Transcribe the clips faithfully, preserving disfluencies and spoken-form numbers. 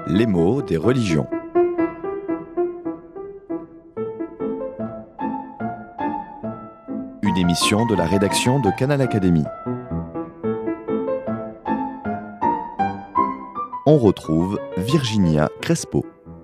Les mots des religions. Une émission de la rédaction de Canal Académie. On retrouve Virginia Crespo.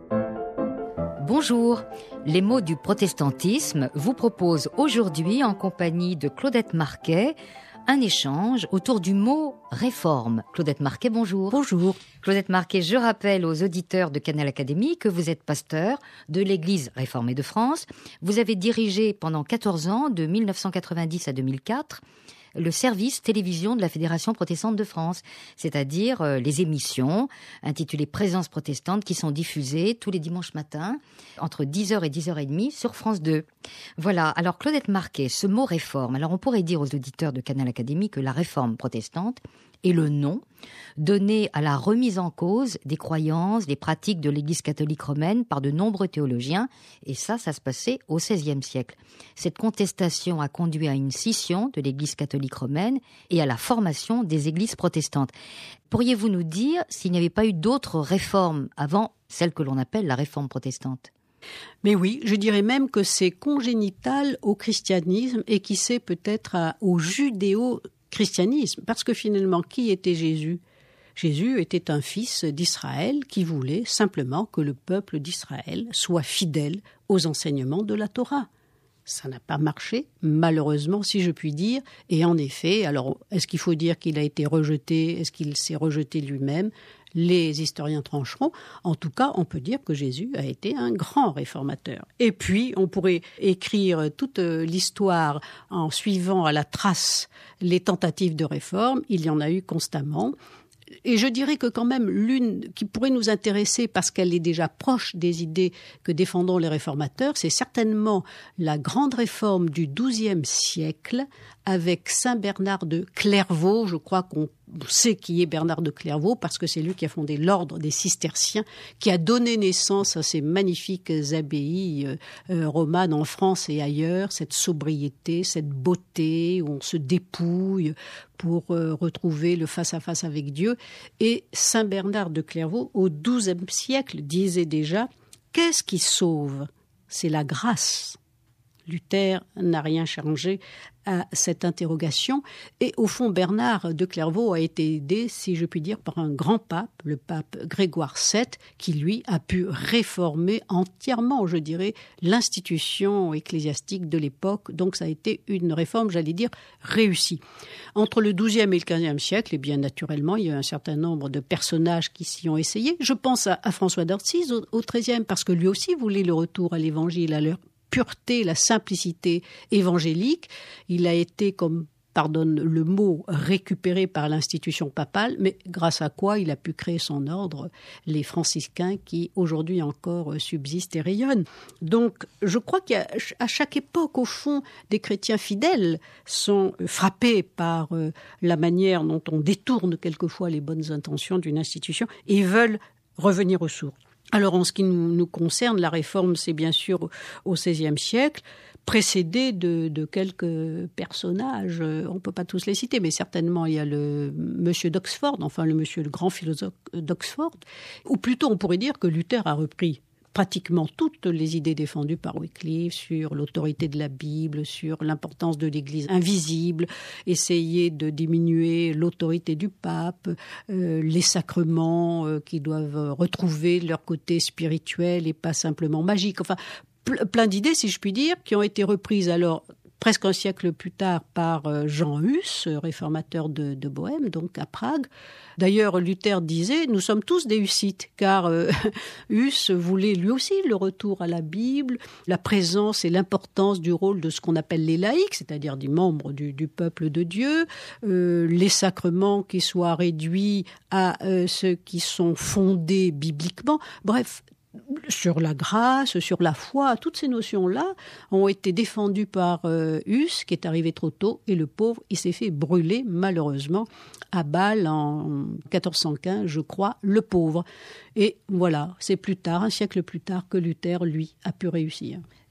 Bonjour, les mots du protestantisme vous proposent aujourd'hui, en compagnie de Claudette Marquet, un échange autour du mot réforme. Claudette Marquet, bonjour. Bonjour. Claudette Marquet, je rappelle aux auditeurs de Canal Académie que vous êtes pasteur de l'Église réformée de France. Vous avez dirigé pendant quatorze ans, de mille neuf cent quatre-vingt-dix à deux mille quatre, le service télévision de la Fédération protestante de France, c'est-à-dire euh, les émissions intitulées Présence protestante qui sont diffusées tous les dimanches matins entre dix heures et dix heures trente sur France deux. Voilà, alors Claudette Marquet, ce mot réforme, alors on pourrait dire aux auditeurs de Canal Académie que la réforme protestante est le nom donné à la remise en cause des croyances, des pratiques de l'Église catholique romaine par de nombreux théologiens, et ça, ça se passait au seizième siècle. Cette contestation a conduit à une scission de l'Église catholique romaine et à la formation des églises protestantes. Pourriez-vous nous dire s'il n'y avait pas eu d'autres réformes avant celle que l'on appelle la réforme protestante ? Mais oui, je dirais même que c'est congénital au christianisme et qui sait peut-être à, au judéo-christianisme. Parce que finalement, qui était Jésus ? Jésus était un fils d'Israël qui voulait simplement que le peuple d'Israël soit fidèle aux enseignements de la Torah. Ça n'a pas marché, malheureusement, si je puis dire. Et en effet, alors, est-ce qu'il faut dire qu'il a été rejeté ? Est-ce qu'il s'est rejeté lui-même ? Les historiens trancheront. En tout cas, on peut dire que Jésus a été un grand réformateur. Et puis, on pourrait écrire toute l'histoire en suivant à la trace les tentatives de réforme. Il y en a eu constamment. Et je dirais que quand même l'une qui pourrait nous intéresser parce qu'elle est déjà proche des idées que défendons les réformateurs, c'est certainement la grande réforme du douzième siècle avec Saint Bernard de Clairvaux. Je crois qu'on sait qui est Bernard de Clairvaux parce que c'est lui qui a fondé l'ordre des cisterciens, qui a donné naissance à ces magnifiques abbayes euh, euh, romanes en France et ailleurs, cette sobriété, cette beauté où on se dépouille pour euh, retrouver le face-à-face avec Dieu. Et Saint Bernard de Clairvaux, au douzième siècle, disait déjà « Qu'est-ce qui sauve ? C'est la grâce ». Luther n'a rien changé à cette interrogation. Et au fond, Bernard de Clairvaux a été aidé, si je puis dire, par un grand pape, le pape Grégoire sept, qui, lui, a pu réformer entièrement, je dirais, l'institution ecclésiastique de l'époque. Donc, ça a été une réforme, j'allais dire, réussie. Entre le douzième et le quinzième siècle, et bien naturellement, il y a un certain nombre de personnages qui s'y ont essayé. Je pense à, à François d'Assise au, au treizième, parce que lui aussi voulait le retour à l'évangile, à l'heure pureté, la simplicité évangélique. Il a été, comme pardonne le mot, récupéré par l'institution papale, mais grâce à quoi il a pu créer son ordre, les franciscains, qui aujourd'hui encore subsistent et rayonnent. Donc, je crois qu'à chaque époque, au fond, des chrétiens fidèles sont frappés par la manière dont on détourne quelquefois les bonnes intentions d'une institution et veulent revenir aux sources. Alors, en ce qui nous, nous concerne, la réforme, c'est bien sûr au seizième siècle, précédée de, de quelques personnages. On ne peut pas tous les citer, mais certainement, il y a le monsieur d'Oxford, enfin le monsieur, le grand philosophe d'Oxford, ou plutôt, on pourrait dire que Luther a repris pratiquement toutes les idées défendues par Wycliffe sur l'autorité de la Bible, sur l'importance de l'Église invisible, essayer de diminuer l'autorité du pape, euh, les sacrements euh, qui doivent retrouver leur côté spirituel et pas simplement magique. Enfin, ple- plein d'idées, si je puis dire, qui ont été reprises alors presque un siècle plus tard par Jean Hus, réformateur de, de Bohême, donc à Prague. D'ailleurs, Luther disait « Nous sommes tous des hussites », car euh, Hus voulait lui aussi le retour à la Bible, la présence et l'importance du rôle de ce qu'on appelle les laïcs, c'est-à-dire des membres du, du peuple de Dieu, euh, les sacrements qui soient réduits à euh, ceux qui sont fondés bibliquement. Bref, sur la grâce, sur la foi, toutes ces notions-là ont été défendues par euh, Hus, qui est arrivé trop tôt, et le pauvre, il s'est fait brûler, malheureusement, à Bâle en quatorze cent quinze, je crois, le pauvre. Et voilà, c'est plus tard, un siècle plus tard, que Luther, lui, a pu réussir.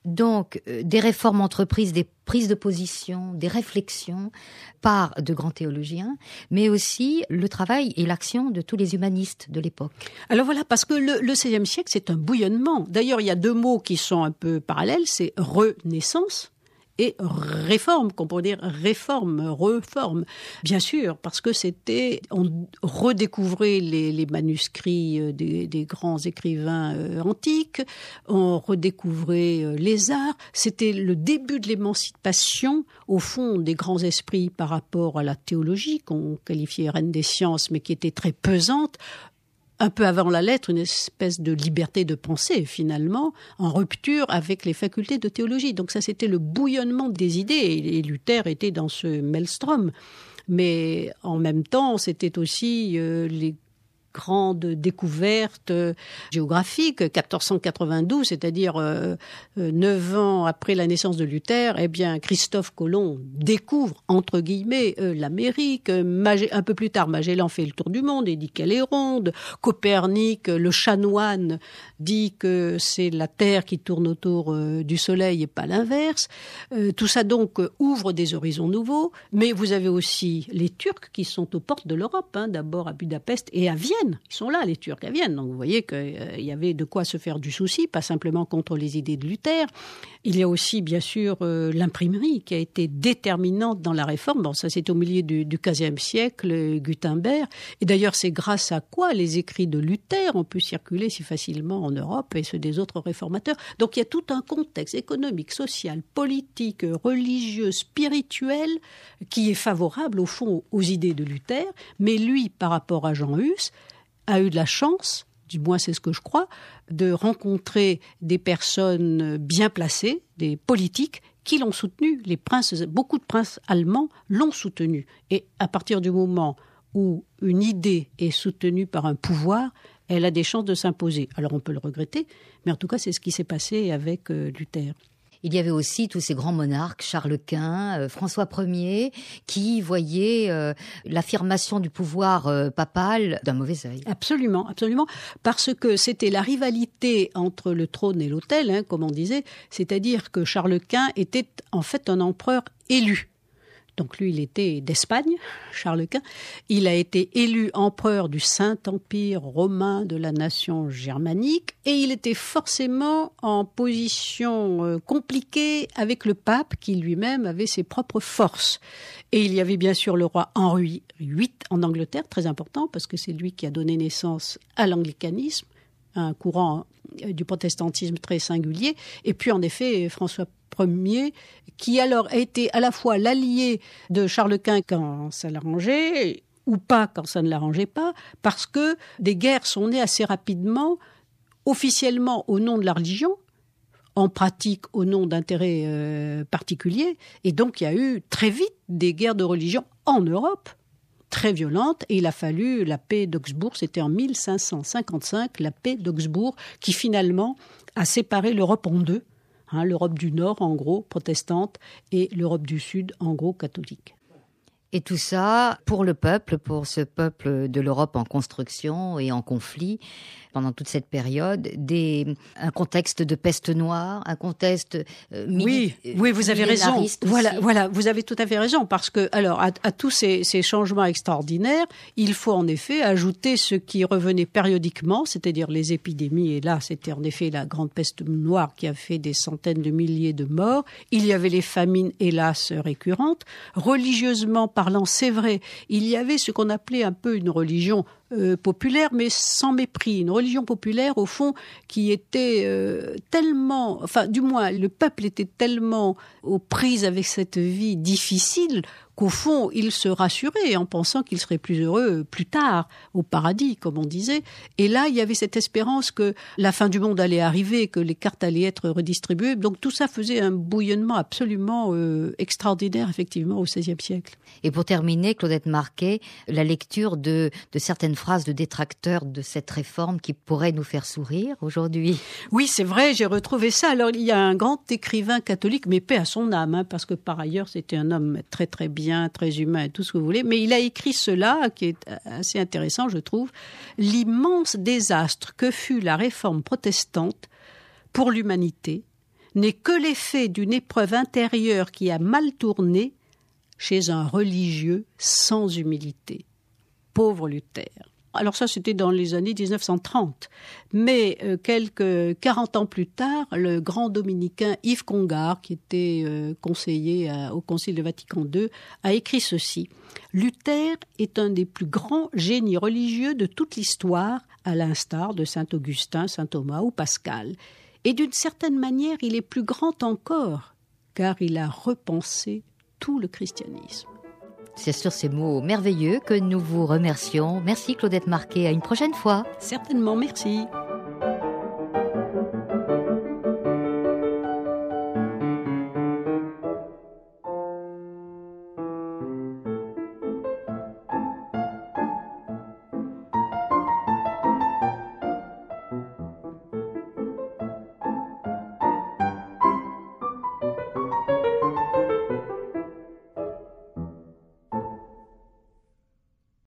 Donc, euh, des réformes entreprises, des prises de position, des réflexions par de grands théologiens, mais aussi le travail et l'action de tous les humanistes de l'époque. Alors voilà, parce que le, le seizième siècle, c'est un bouillonnement. D'ailleurs, il y a deux mots qui sont un peu parallèles, c'est renaissance et réforme, qu'on pourrait dire réforme, reforme. Bien sûr, parce que c'était, on redécouvrait les, les manuscrits des, des grands écrivains euh, antiques, on redécouvrait euh, les arts. C'était le début de l'émancipation, au fond, des grands esprits par rapport à la théologie, qu'on qualifiait reine des sciences, mais qui était très pesante. Un peu avant la lettre, une espèce de liberté de pensée, finalement, en rupture avec les facultés de théologie. Donc ça, c'était le bouillonnement des idées, et Luther était dans ce maelstrom. Mais en même temps, c'était aussi euh, les grandes découvertes euh, géographiques. quatorze cent quatre-vingt-douze, c'est-à-dire euh, euh, neuf ans après la naissance de Luther, eh bien, Christophe Colomb découvre, entre guillemets, euh, l'Amérique. Magé- un peu plus tard, Magellan fait le tour du monde et dit qu'elle est ronde. Copernic, le chanoine, dit que c'est la Terre qui tourne autour euh, du Soleil et pas l'inverse. Euh, tout ça, donc, euh, ouvre des horizons nouveaux. Mais vous avez aussi les Turcs qui sont aux portes de l'Europe, hein, d'abord à Budapest et à Vienne. Ils sont là, les Turcs à Vienne. Donc vous voyez qu'il euh, y avait de quoi se faire du souci, pas simplement contre les idées de Luther. Il y a aussi, bien sûr, euh, l'imprimerie qui a été déterminante dans la réforme. Bon, ça, c'est au milieu du, du quinzième siècle, Gutenberg. Et d'ailleurs, c'est grâce à quoi les écrits de Luther ont pu circuler si facilement en Europe et ceux des autres réformateurs. Donc il y a tout un contexte économique, social, politique, religieux, spirituel qui est favorable, au fond, aux idées de Luther. Mais lui, par rapport à Jean Hus, a eu de la chance, du moins c'est ce que je crois, de rencontrer des personnes bien placées, des politiques, qui l'ont soutenu. Les princes, beaucoup de princes allemands l'ont soutenu. Et à partir du moment où une idée est soutenue par un pouvoir, elle a des chances de s'imposer. Alors on peut le regretter, mais en tout cas c'est ce qui s'est passé avec euh, Luther. Il y avait aussi tous ces grands monarques, Charles Quint, euh, François Ier, qui voyaient euh, l'affirmation du pouvoir euh, papal d'un mauvais œil. Absolument, absolument, parce que c'était la rivalité entre le trône et l'autel, hein, comme on disait, c'est-à-dire que Charles Quint était en fait un empereur élu. Donc lui, il était d'Espagne, Charles Quint. Il a été élu empereur du Saint-Empire romain de la nation germanique et il était forcément en position euh, compliquée avec le pape qui lui-même avait ses propres forces. Et il y avait bien sûr le roi Henri huit en Angleterre, très important parce que c'est lui qui a donné naissance à l'anglicanisme, un courant du protestantisme très singulier. Et puis en effet, François Ier, qui alors a été à la fois l'allié de Charles Quint quand ça l'arrangeait, ou pas quand ça ne l'arrangeait pas, parce que des guerres sont nées assez rapidement, officiellement au nom de la religion, en pratique au nom d'intérêts euh, particuliers, et donc il y a eu très vite des guerres de religion en Europe, très violentes, et il a fallu la paix d'Augsbourg, c'était en mille cinq cent cinquante-cinq, la paix d'Augsbourg, qui finalement a séparé l'Europe en deux, hein, l'Europe du Nord, en gros, protestante, et l'Europe du Sud, en gros, catholique. Et tout ça pour le peuple, pour ce peuple de l'Europe en construction et en conflit, pendant toute cette période, des, un contexte de peste noire, un contexte euh, oui, mili- oui, vous avez raison. aussi. Voilà, voilà, vous avez tout à fait raison, parce que alors à, à tous ces, ces changements extraordinaires, il faut en effet ajouter ce qui revenait périodiquement, c'est-à-dire les épidémies. Et là, c'était en effet la grande peste noire qui a fait des centaines de milliers de morts. Il y avait les famines, hélas, récurrentes. Religieusement parlant, c'est vrai, il y avait ce qu'on appelait un peu une religion Euh, populaire, mais sans mépris. Une religion populaire, au fond, qui était euh, tellement... Enfin, du moins, le peuple était tellement aux prises avec cette vie difficile qu'au fond, il se rassurait en pensant qu'il serait plus heureux plus tard, au paradis, comme on disait. Et là, il y avait cette espérance que la fin du monde allait arriver, que les cartes allaient être redistribuées. Donc tout ça faisait un bouillonnement absolument euh, extraordinaire, effectivement, au seizième siècle. Et pour terminer, Claudette Marquet, la lecture de, de certaines phrases de détracteurs de cette réforme qui pourraient nous faire sourire aujourd'hui. Oui, c'est vrai, j'ai retrouvé ça. Alors, il y a un grand écrivain catholique, mais paix à son âme, hein, parce que par ailleurs, c'était un homme très très bien, très humain, tout ce que vous voulez. Mais il a écrit cela, qui est assez intéressant, je trouve. L'immense désastre que fut la réforme protestante pour l'humanité n'est que l'effet d'une épreuve intérieure qui a mal tourné chez un religieux sans humilité. Pauvre Luther. Alors ça, c'était dans les années dix-neuf cent trente. Mais euh, quelques quarante ans plus tard, le grand dominicain Yves Congar, qui était euh, conseiller à, au Concile de Vatican deux, a écrit ceci. « Luther est un des plus grands génies religieux de toute l'histoire, à l'instar de saint Augustin, saint Thomas ou Pascal. Et d'une certaine manière, il est plus grand encore, car il a repensé tout le christianisme. » C'est sur ces mots merveilleux que nous vous remercions. Merci Claudette Marquet, à une prochaine fois. Certainement, merci.